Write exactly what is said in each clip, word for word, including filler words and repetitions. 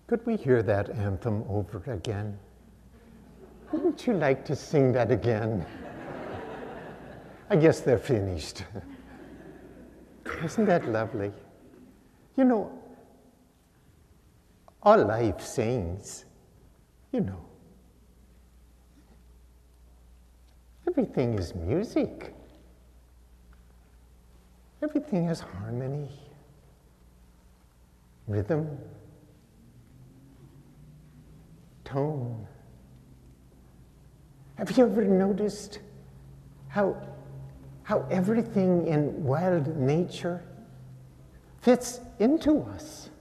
Could we hear that anthem over again? Wouldn't you like to sing that again? I guess they're finished. Isn't that lovely? You know, all life sings, you know. Everything is music. Everything has harmony, rhythm, tone. Have you ever noticed how, how everything in wild nature fits into us,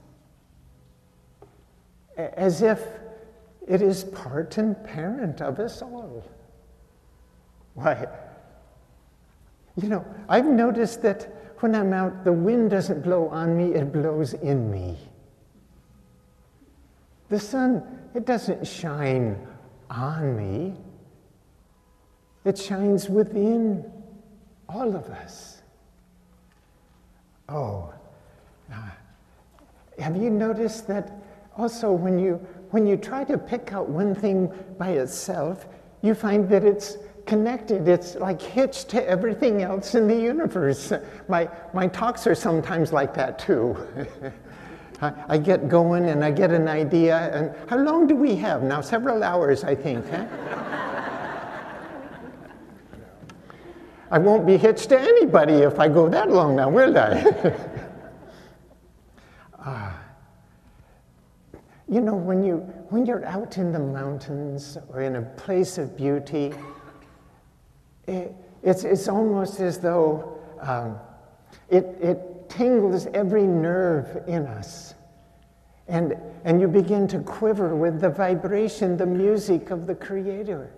as if it is part and parent of us all? Why, you know, I've noticed that when I'm out, the wind doesn't blow on me, it blows in me. The sun, it doesn't shine on me, it shines within all of us. Oh, uh, have you noticed that also when you, when you try to pick out one thing by itself, you find that it's connected, it's like hitched to everything else in the universe. My, my talks are sometimes like that too. I, I get going and I get an idea, and how long do we have now? Several hours, I think, huh? I won't be hitched to anybody if I go that long now, will I? uh, you know, when, you, when you're out in the mountains or in a place of beauty, it, it's, it's almost as though um, it, it tingles every nerve in us. And, and you begin to quiver with the vibration, the music of the Creator.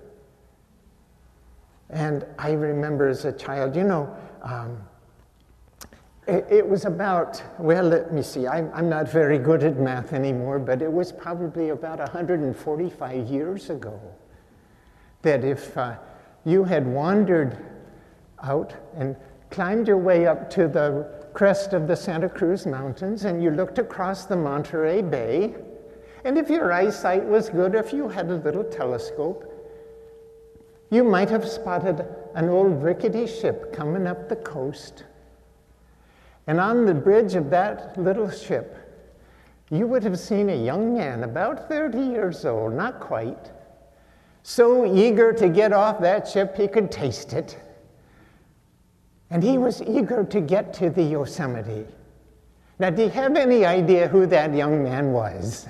And I remember as a child, you know, um, it, it was about, well, let me see, I'm, I'm not very good at math anymore, but it was probably about one hundred forty-five years ago that if uh, you had wandered out and climbed your way up to the crest of the Santa Cruz Mountains and you looked across the Monterey Bay, and if your eyesight was good, if you had a little telescope, you might have spotted an old rickety ship coming up the coast. And on the bridge of that little ship, you would have seen a young man about thirty years old, not quite, so eager to get off that ship he could taste it. And he was eager to get to the Yosemite. Now, do you have any idea who that young man was?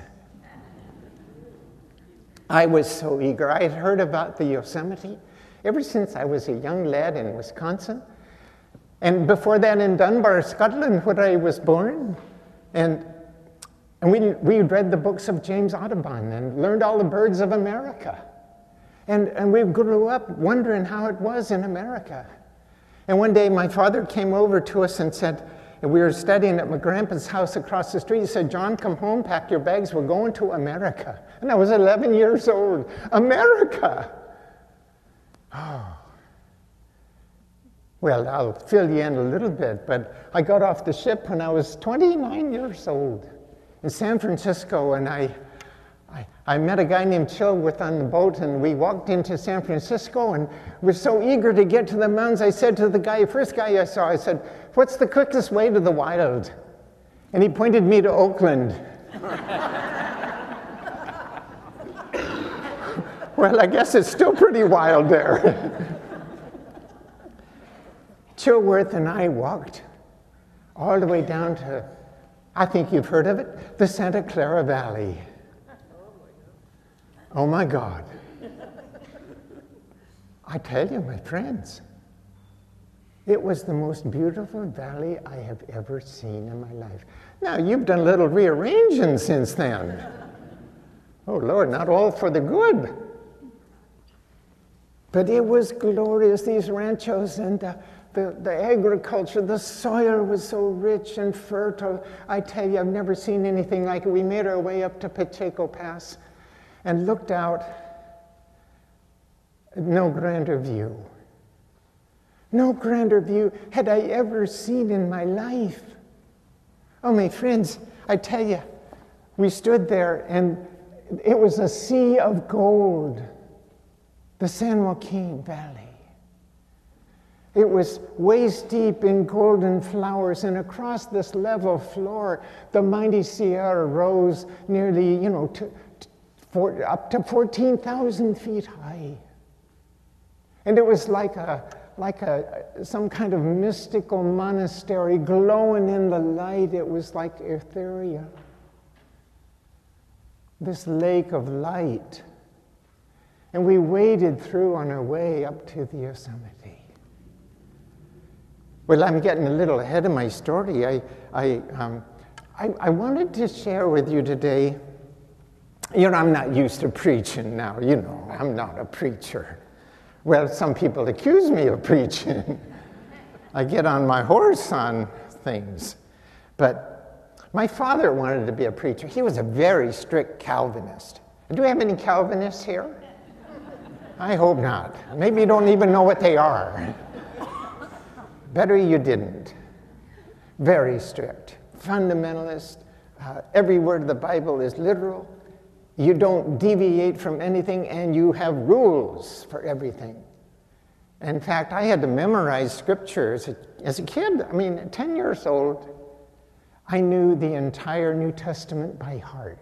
I was so eager. I had heard about the Yosemite ever since I was a young lad in Wisconsin. And before that in Dunbar, Scotland, where I was born. And, and we, we read the books of James Audubon and learned all the birds of America. And, and we grew up wondering how it was in America. And one day my father came over to us and said, and we were studying at my grandpa's house across the street. He said, "John, come home, pack your bags, we're going to America." And I was eleven years old. America! Oh. Well, I'll fill you in a little bit, but I got off the ship when I was twenty-nine years old in San Francisco, and I, I, I met a guy named Chilworth on the boat, and we walked into San Francisco, and we're so eager to get to the mountains. I said to the guy, first guy I saw, I said, "What's the quickest way to the wild?" And he pointed me to Oakland. Well, I guess it's still pretty wild there. Chilworth and I walked all the way down to, I think you've heard of it, the Santa Clara Valley. Oh my God. I tell you, my friends, it was the most beautiful valley I have ever seen in my life. Now, you've done a little rearranging since then. Oh Lord, not all for the good. But it was glorious, these ranchos and the, the, the agriculture, the soil was so rich and fertile. I tell you, I've never seen anything like it. We made our way up to Pacheco Pass and looked out at no grander view. No grander view had I ever seen in my life. Oh, my friends, I tell you, we stood there, and it was a sea of gold, the San Joaquin Valley. It was waist deep in golden flowers, and across this level floor, the mighty Sierra rose nearly, you know, to, to, for, up to fourteen thousand feet high. And it was like a, like a, some kind of mystical monastery glowing in the light. It was like ethereal. This lake of light. And we waded through on our way up to the Yosemite. Well, I'm getting a little ahead of my story. I, I, um, I, I wanted to share with you today, you know, I'm not used to preaching now, you know, I'm not a preacher. Well, some people accuse me of preaching. I get on my horse on things. But my father wanted to be a preacher. He was a very strict Calvinist. Do we have any Calvinists here? I hope not. Maybe you don't even know what they are. Better you didn't. Very strict. Fundamentalist. Uh, every word of the Bible is literal. You don't deviate from anything, and you have rules for everything. In fact, I had to memorize scripture as a, as a kid. I mean, at ten years old, I knew the entire New Testament by heart.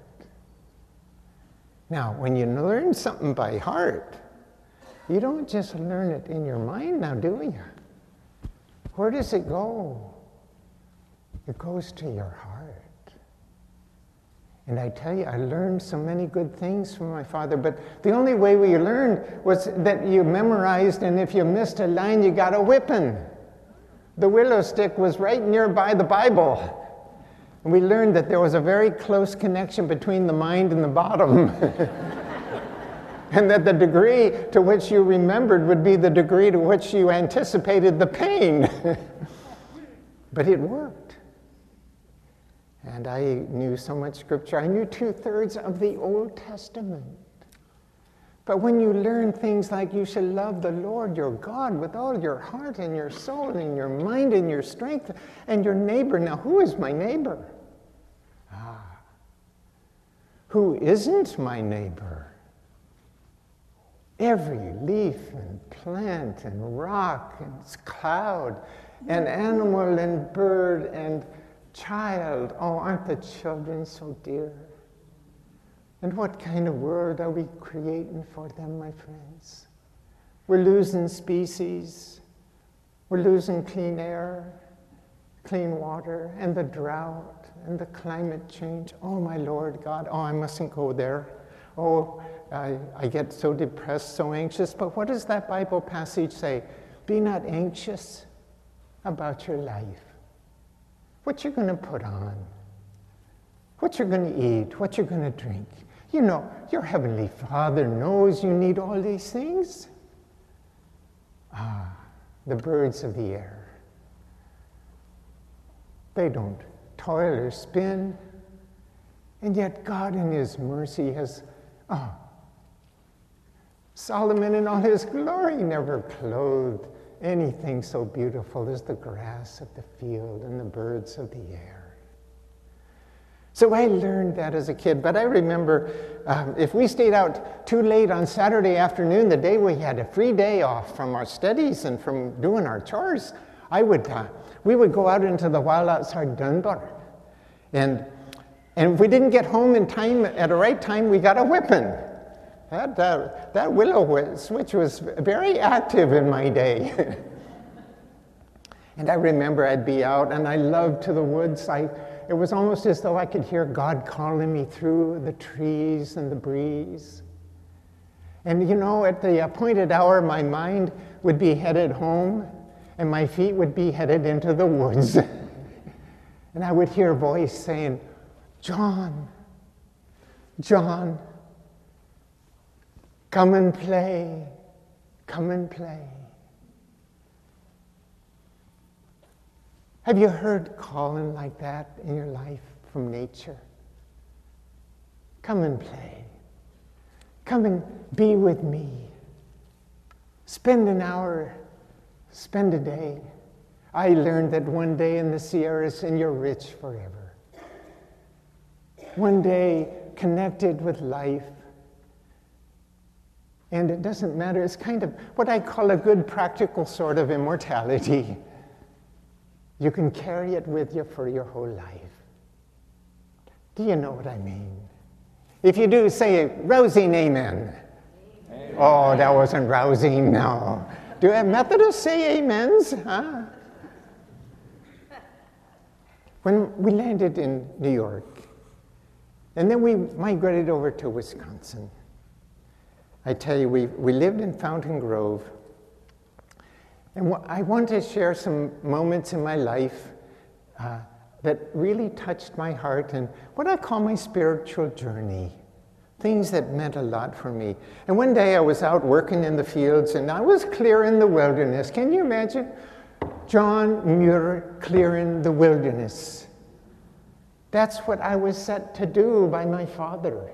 Now, when you learn something by heart, you don't just learn it in your mind now, do you? Where does it go? It goes to your heart. And I tell you, I learned so many good things from my father, but the only way we learned was that you memorized, and if you missed a line, you got a whipping. The willow stick was right nearby the Bible. And we learned that there was a very close connection between the mind and the bottom. And that the degree to which you remembered would be the degree to which you anticipated the pain. But it worked. And I knew so much scripture. I knew two-thirds of the Old Testament. But when you learn things like you should love the Lord your God with all your heart and your soul and your mind and your strength and your neighbor. Now, who is my neighbor? Ah. Who isn't my neighbor? Every leaf and plant and rock and cloud and animal and bird and child. Oh, aren't the children so dear? And what kind of world are we creating for them, my friends? We're losing species. We're losing clean air, clean water, and the drought and the climate change. Oh, my Lord God. Oh, I mustn't go there. Oh, I, I get so depressed, so anxious. But what does that Bible passage say? Be not anxious about your life. What you're going to put on. What you're going to eat. What you're going to drink. You know, your Heavenly Father knows you need all these things. Ah, the birds of the air. They don't toil or spin. And yet God in His mercy has... Ah, Solomon in all his glory never clothed anything so beautiful as the grass of the field and the birds of the air. So I learned that as a kid, but I remember um, if we stayed out too late on Saturday afternoon, the day we had a free day off from our studies and from doing our chores, I would, uh, we would go out into the wild outside Dunbar. And, and if we didn't get home in time, at the right time, we got a whipping. That, uh, that willow switch was very active in my day. And I remember I'd be out, and I loved to the woods. I, it was almost as though I could hear God calling me through the trees and the breeze. And you know, at the appointed hour, my mind would be headed home, and my feet would be headed into the woods. And I would hear a voice saying, John, John, come and play, come and play. Have you heard calling like that in your life from nature? Come and play. Come and be with me. Spend an hour, spend a day. I learned that one day in the Sierras and you're rich forever. one day connected with life. And it doesn't matter, it's kind of what I call a good practical sort of immortality. You can carry it with you for your whole life. Do you know what I mean? If you do, say a rousing amen. Amen. Oh, that wasn't rousing, no. Do Methodists say amens? Huh? When we landed in New York, and then we migrated over to Wisconsin, I tell you, we, we lived in Fountain Grove, and I want to share some moments in my life uh, that really touched my heart and what I call my spiritual journey, things that meant a lot for me. And one day I was out working in the fields, and I was clearing the wilderness. Can you imagine? John Muir clearing the wilderness. That's what I was set to do by my father.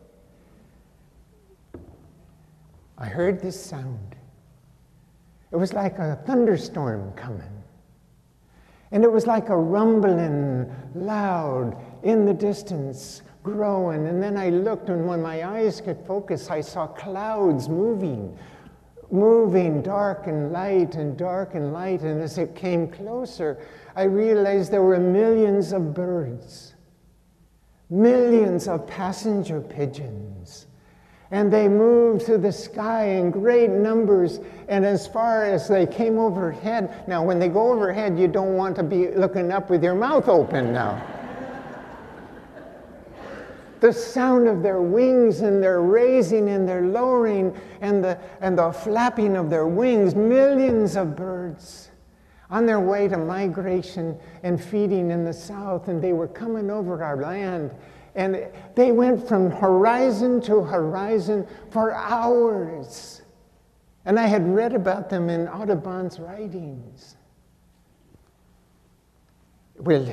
I heard this sound. It was like a thunderstorm coming. And it was like a rumbling, loud, in the distance, growing. And then I looked, and when my eyes could focus, I saw clouds moving, moving, dark and light, and dark and light. And as it came closer, I realized there were millions of birds, millions of passenger pigeons. And they moved through the sky in great numbers, and as far as they came overhead. Now, when they go overhead, you don't want to be looking up with your mouth open now. The sound of their wings and their raising and their lowering and the, and the flapping of their wings, millions of birds on their way to migration and feeding in the south, and they were coming over our land. And they went from horizon to horizon for hours. And I had read about them in Audubon's writings. Well,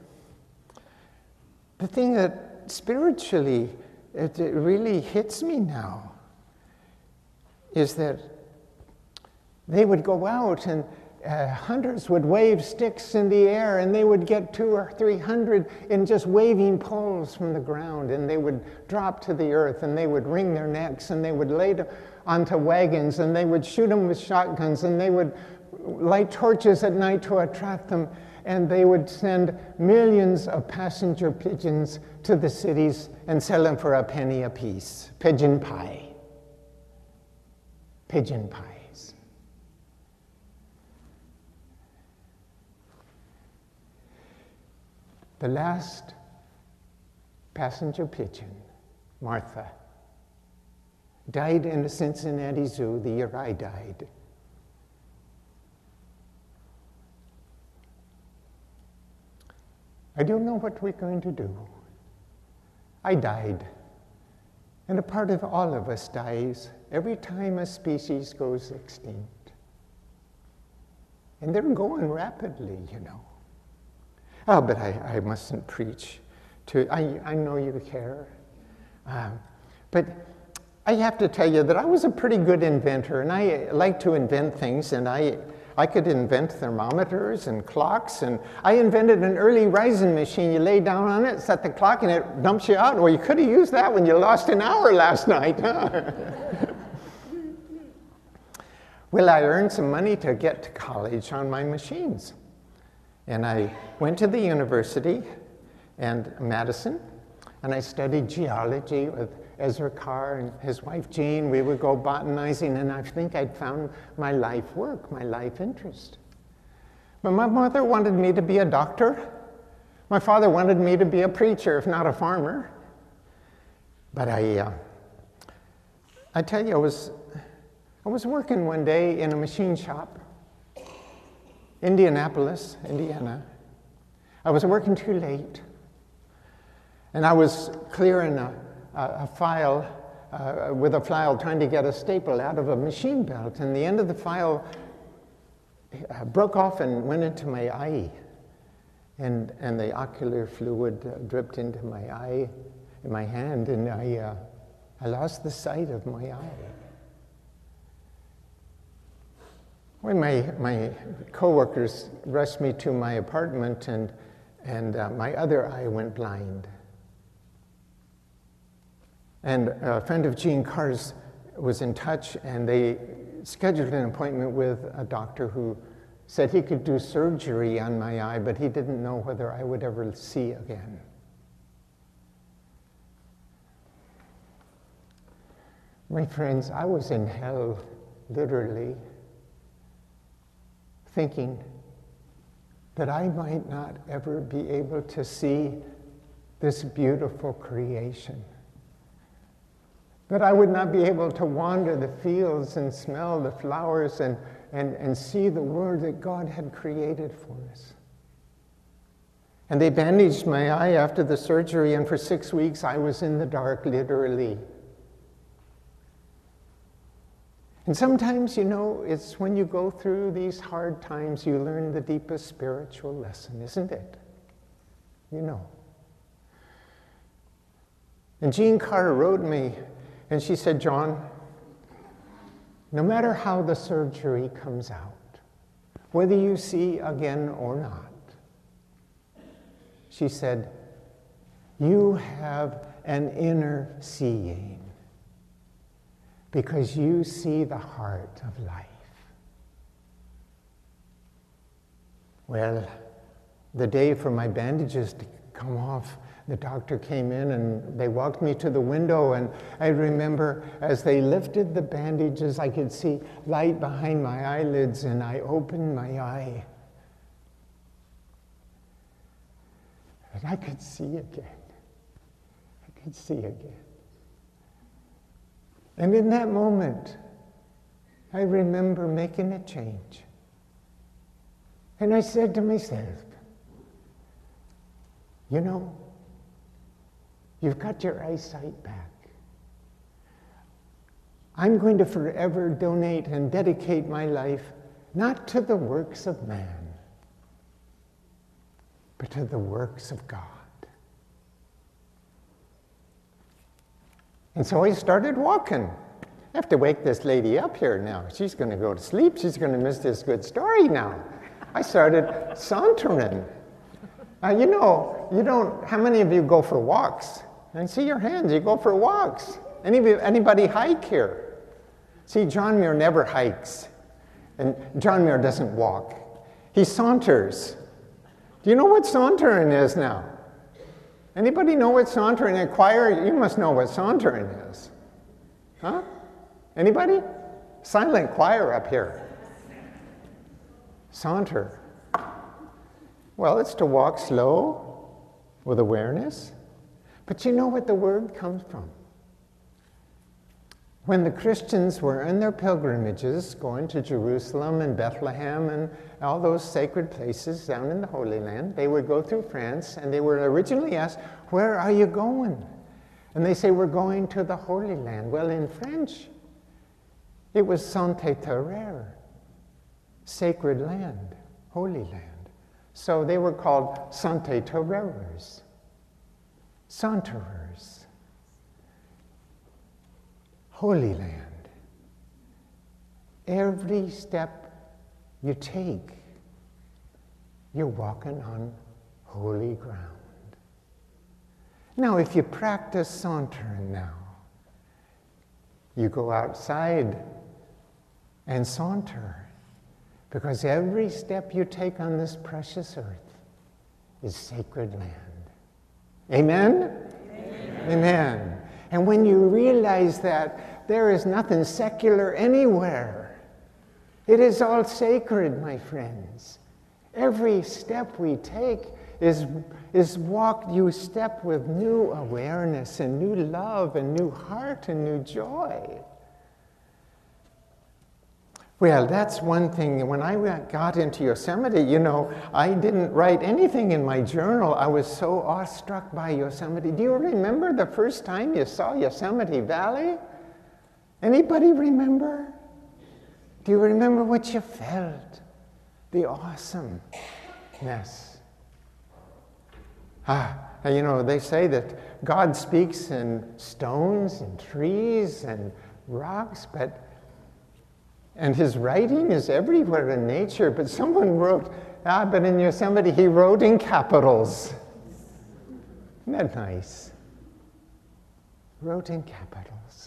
the thing that spiritually it really hits me now is that they would go out and Uh, hunters would wave sticks in the air, and they would get two or three hundred in just waving poles from the ground, and they would drop to the earth, and they would wring their necks, and they would lay them onto wagons, and they would shoot them with shotguns, and they would light torches at night to attract them, and they would send millions of passenger pigeons to the cities and sell them for a penny apiece. Pigeon pie. Pigeon pie. The last passenger pigeon, Martha, died in the Cincinnati Zoo the year I died. I don't know what we're going to do. I died, and a part of all of us dies every time a species goes extinct. And they're going rapidly, you know. Oh, but I, I mustn't preach to, I, I know you care. Um, but I have to tell you that I was a pretty good inventor, and I like to invent things, and I, I could invent thermometers and clocks, and I invented an early rising machine. You lay down on it, set the clock, and it dumps you out. Well, you could have used that when you lost an hour last night. Well, I earned some money to get to college on my machines. And I went to the university and Madison, and I studied geology with Ezra Carr and his wife Jean. We would go botanizing, and I think I'd found my life work, my life interest. But my mother wanted me to be a doctor. My father wanted me to be a preacher, if not a farmer. But I, uh, I tell you, I was, I was working one day in a machine shop, Indianapolis, Indiana. I was working too late, and I was clearing a, a, a file uh, with a file, trying to get a staple out of a machine belt, and the end of the file uh, broke off and went into my eye, and and the ocular fluid uh, dripped into my eye, in my hand, and I uh, I lost the sight of my eye. When my, my coworkers rushed me to my apartment, and, and uh, my other eye went blind. And a friend of Gene Carr's was in touch, and they scheduled an appointment with a doctor who said he could do surgery on my eye, but he didn't know whether I would ever see again. My friends, I was in hell, literally, thinking that I might not ever be able to see this beautiful creation. That I would not be able to wander the fields and smell the flowers and, and, and see the world that God had created for us. And they bandaged my eye after the surgery, and for six weeks I was in the dark, literally. And sometimes, you know, it's when you go through these hard times you learn the deepest spiritual lesson, isn't it? You know. And Jean Carr wrote me, and she said, John, no matter how the surgery comes out, whether you see again or not, she said, you have an inner seeing because you see the heart of life. Well, the day for my bandages to come off, the doctor came in and they walked me to the window, and I remember as they lifted the bandages, I could see light behind my eyelids, and I opened my eye. And I could see again. I could see again. And in that moment, I remember making a change. And I said to myself, you know, you've got your eyesight back. I'm going to forever donate and dedicate my life not to the works of man, but to the works of God. And so I started walking. I have to wake this lady up here now. She's going to go to sleep. She's going to miss this good story now. I started sauntering. Uh, you know, you don't, how many of you go for walks? I see your hands, you go for walks. Any, anybody hike here? See, John Muir never hikes. And John Muir doesn't walk. He saunters. Do you know what sauntering is now? Anybody know what sauntering is? Choir, you must know what sauntering is. Huh? Anybody? Silent choir up here. Saunter. Well, it's to walk slow with awareness. But you know what the word comes from? When the Christians were in their pilgrimages, going to Jerusalem and Bethlehem and all those sacred places down in the Holy Land, they would go through France, and they were originally asked, where are you going? And they say, we're going to the Holy Land. Well, in French, it was Sainte Terre, sacred land, Holy Land. So they were called Sainte Terreurs, Saunterers. Holy Land. Every step you take, you're walking on holy ground. Now, if you practice sauntering now, you go outside and saunter, because every step you take on this precious earth is sacred land. Amen? Amen. Amen. And when you realize that there is nothing secular anywhere, it is all sacred, my friends. Every step we take is, is walk, you step with new awareness and new love and new heart and new joy. Well, that's one thing. When I got into Yosemite, you know, I didn't write anything in my journal. I was so awestruck by Yosemite. Do you remember the first time you saw Yosemite Valley? Anybody remember? Do you remember what you felt? The awesomeness. Ah, you know, they say that God speaks in stones and trees and rocks, but and his writing is everywhere in nature, but someone wrote, ah, but in Yosemite he wrote in capitals. Isn't that nice? wrote in capitals.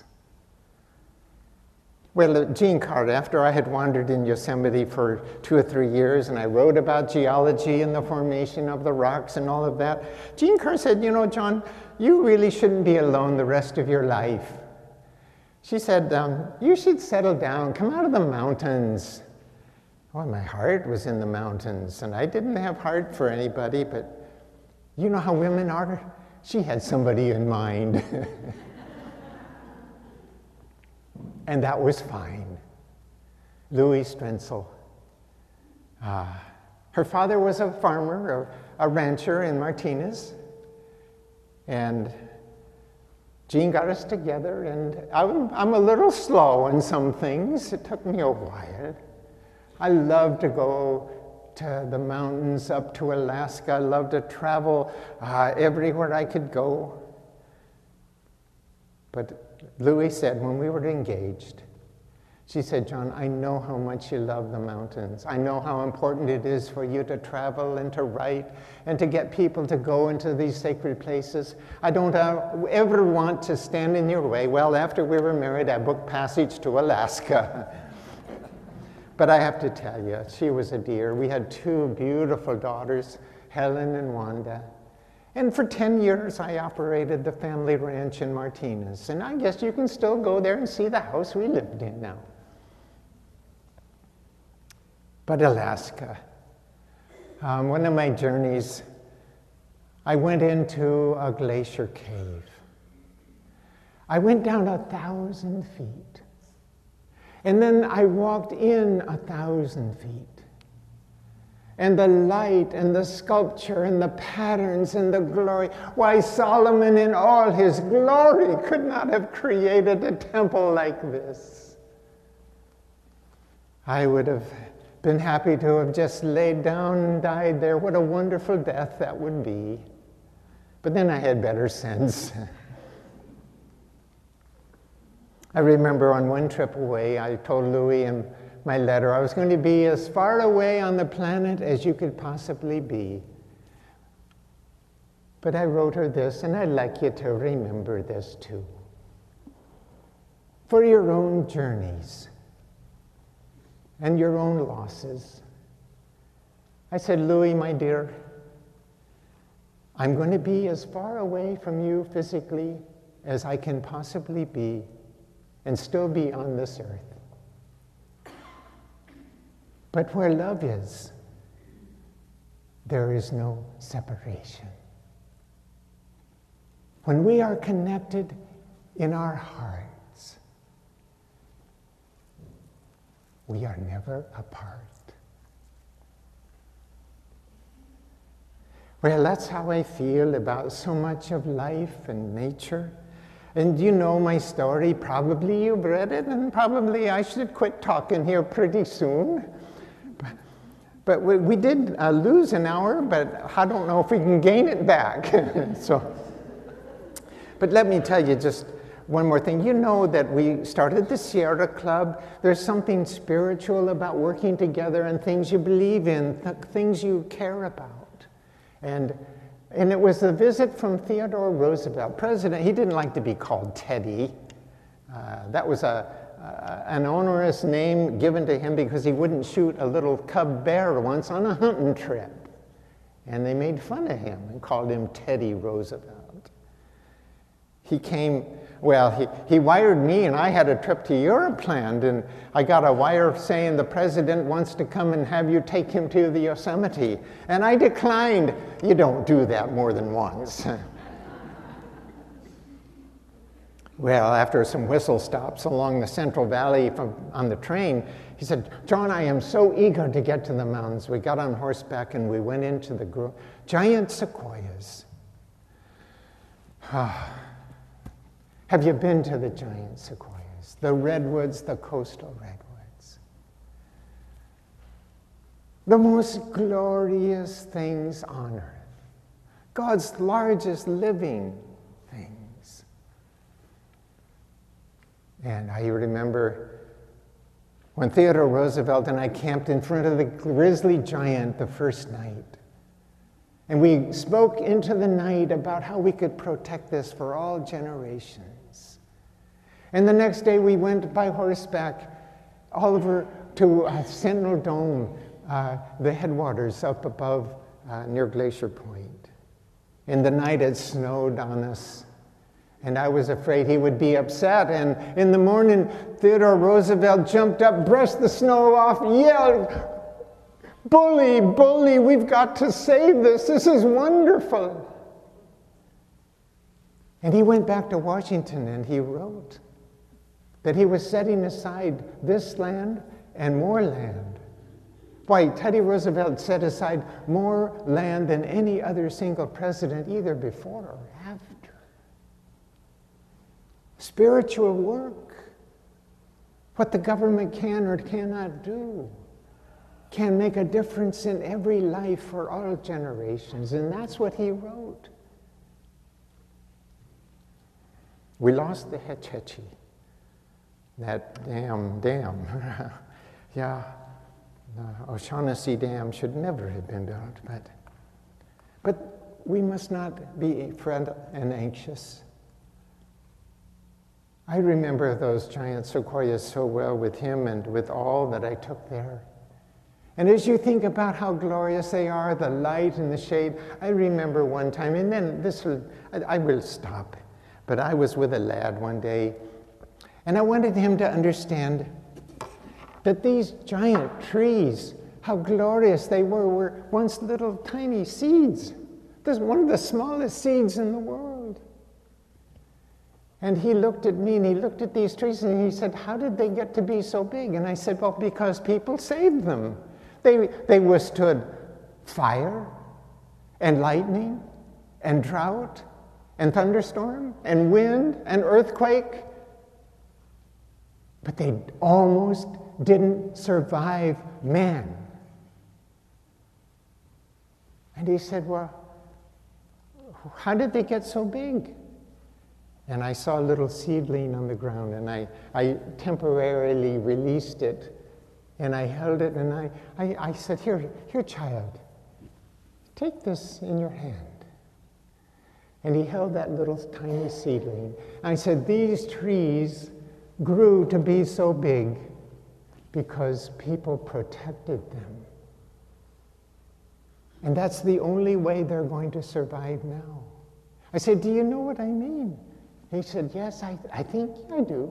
Well, Gene Carter, after I had wandered in Yosemite for two or three years and I wrote about geology and the formation of the rocks and all of that, Gene Carter said, you know, John, you really shouldn't be alone the rest of your life. She said, um, you should settle down, come out of the mountains. Well, my heart was in the mountains, and I didn't have heart for anybody, but you know how women are? She had somebody in mind. And that was fine. Louis Strentzel. Uh, her father was a farmer, a, a rancher in Martinez. And Gene got us together, and I'm, I'm a little slow in some things. It took me a while. I love to go to the mountains up to Alaska. I love to travel uh, everywhere I could go. But Louis said when we were engaged, she said, John, I know how much you love the mountains. I know how important it is for you to travel and to write and to get people to go into these sacred places. I don't uh, ever want to stand in your way. Well, after we were married, I booked passage to Alaska. But I have to tell you, she was a dear. We had two beautiful daughters, Helen and Wanda. And for ten years, I operated the family ranch in Martinez. And I guess you can still go there and see the house we lived in now. But Alaska, um, one of my journeys, I went into a glacier cave. I went down a thousand feet. And then I walked in a thousand feet. And the light and the sculpture and the patterns and the glory. Why, Solomon in all his glory could not have created a temple like this. I would have been happy to have just laid down and died there. What a wonderful death that would be. But then I had better sense. I remember on one trip away, I told Louis in my letter, I was going to be as far away on the planet as you could possibly be. But I wrote her this, and I'd like you to remember this too. For your own journeys and your own losses, I said, Louis, my dear, I'm going to be as far away from you physically as I can possibly be and still be on this earth. But where love is, there is no separation. When we are connected in our hearts, we are never apart. Well, that's how I feel about so much of life and nature. And you know my story. Probably you've read it, and probably I should quit talking here pretty soon. But, but we, we did uh, lose an hour, but I don't know if we can gain it back. So, but let me tell you just one more thing. You know that we started the Sierra Club. There's something spiritual about working together and things you believe in, th- things you care about. And And it was a visit from Theodore Roosevelt, president. He didn't like to be called Teddy. Uh, that was a, a, an onerous name given to him because he wouldn't shoot a little cub bear once on a hunting trip. And they made fun of him and called him Teddy Roosevelt. He came, well, he, he wired me, and I had a trip to Europe planned, and I got a wire saying the president wants to come and have you take him to the Yosemite. And I declined. You don't do that more than once. Well, after some whistle stops along the Central Valley from, on the train, he said, John, I am so eager to get to the mountains. We got on horseback and we went into the gro- giant sequoias. Have you been to the giant sequoias? The redwoods, the coastal redwoods. The most glorious things on earth. God's largest living things. And I remember when Theodore Roosevelt and I camped in front of the grizzly giant the first night. And we spoke into the night about how we could protect this for all generations. hands. And the next day we went by horseback all over to uh, Sentinel Dome, uh, the headwaters up above uh, near Glacier Point. In the night it snowed on us, and I was afraid he would be upset. And in the morning, Theodore Roosevelt jumped up, brushed the snow off, yelled, "Bully, bully, we've got to save this. This is wonderful." And he went back to Washington and he wrote that he was setting aside this land and more land. Why, Teddy Roosevelt set aside more land than any other single president, either before or after. Spiritual work, what the government can or cannot do, can make a difference in every life for all generations, and that's what he wrote. We lost the Hetch Hetchy. That damn dam. Yeah, the O'Shaughnessy Dam should never have been built, but, but we must not be fret and anxious. I remember those giant sequoias so well with him and with all that I took there. And as you think about how glorious they are, the light and the shade, I remember one time, and then this will, I, I will stop, but I was with a lad one day, and I wanted him to understand that these giant trees, how glorious they were, were once little tiny seeds. This is one of the smallest seeds in the world. And he looked at me and he looked at these trees and he said, "How did they get to be so big?" And I said, "Well, because people saved them. They, they withstood fire and lightning and drought and thunderstorm and wind and earthquake. But they almost didn't survive man." And he said, "Well, how did they get so big?" And I saw a little seedling on the ground, and I, I temporarily released it, and I held it, and I, I, I said, here, here, child, take this in your hand." And he held that little tiny seedling. I said, "These trees grew to be so big because people protected them. And that's the only way they're going to survive now." I said, "Do you know what I mean?" He said, "Yes, I, I think I do."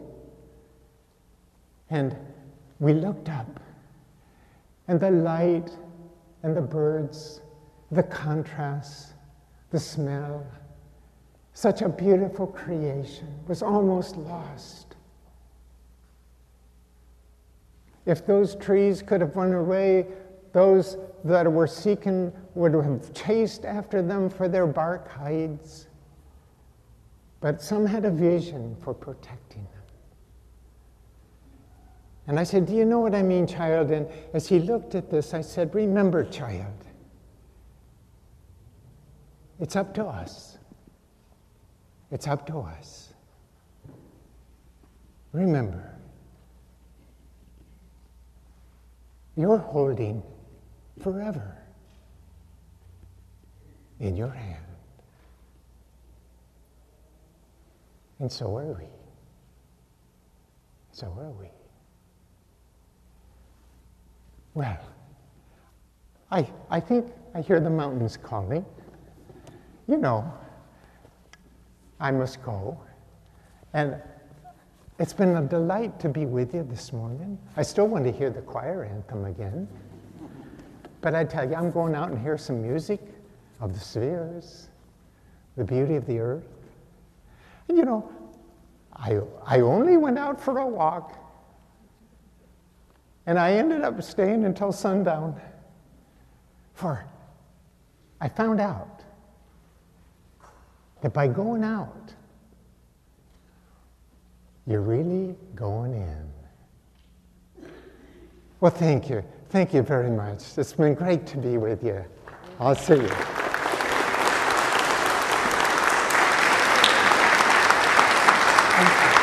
And we looked up, and the light and the birds, the contrast, the smell, such a beautiful creation was almost lost. If those trees could have run away, those that were seeking would have chased after them for their bark hides. But some had a vision for protecting them. And I said, "Do you know what I mean, child?" And as he looked at this, I said, "Remember, child, it's up to us. It's up to us. Remember, you're holding forever in your hand. And so are we. So are we." Well, I, I think I hear the mountains calling. You know, I must go. And it's been a delight to be with you this morning. I still want to hear the choir anthem again. But I tell you, I'm going out and hear some music of the spheres, the beauty of the earth. And you know, I, I only went out for a walk, and I ended up staying until sundown. For I found out that by going out, you're really going in. Well, thank you. Thank you very much. It's been great to be with you. I'll see you. Thank you.